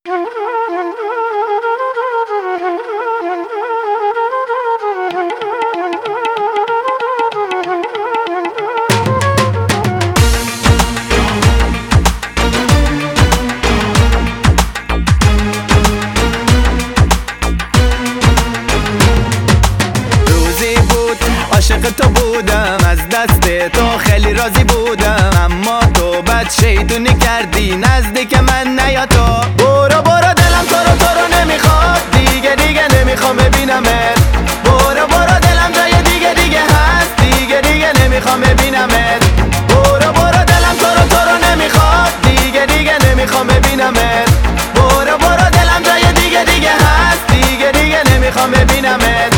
عاشق تو بودم، از دست تو خیلی راضی بودم، اما تو بد شیطونی کردی، نزدیک من نیا تو. برو برو دلم تو رو نمیخواد، دیگه نمیخوام ببینمت. برو برو دلم جای دیگه هست، دیگه نمیخوام ببینمت. برو برو دلم تو رو نمیخواد، دیگه نمیخوام ببینمت. برو برو دلم جای دیگه هست، دیگه نمیخوام ببینمت.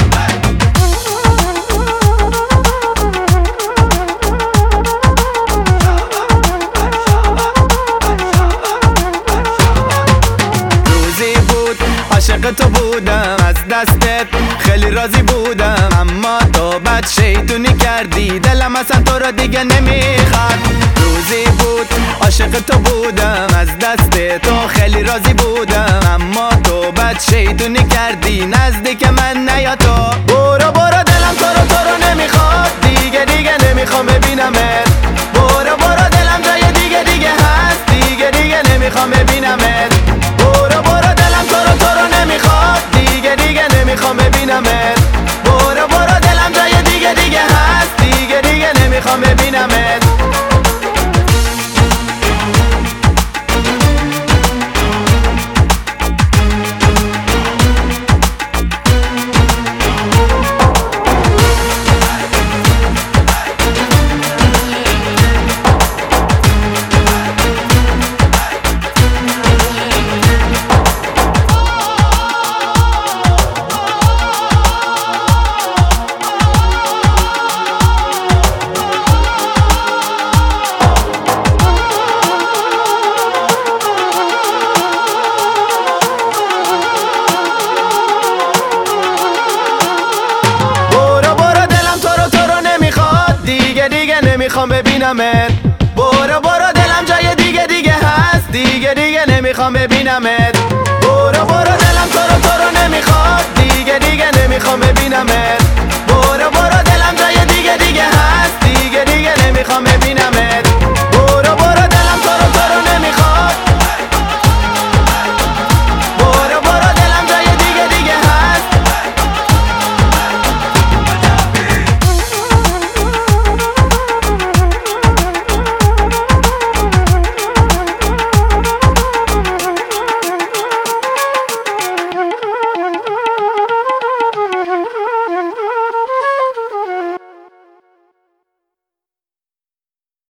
عاشق تو بودم، از دستت خیلی راضی بودم، اما تو بد شیطونی کردی، دلم اصلا تو رو دیگه نمیخواد. روزی بود عاشق تو بودم، از دست تو خیلی راضی بودم، اما تو بد شیطونی کردی، نزدیک من نیا تو. برو برو دلم تو رو نمیخواد، دیگه نمیخوام ببینمت. برو برو دلم جای دیگه هست، دیگه نمیخوام ببینمت. برو برو دلم تو رو نمیخواد، دیگه نمیخوام ببینمت. برو برو دلم جای دیگه هست، دیگه نمیخوام ببینمت. دیگه نمیخوام ببینمت. برو برو دلم جای دیگه هست، دیگه نمیخوام ببینمت. برو برو دلم تو رو نمیخواد، دیگه نمیخوام ببینمت.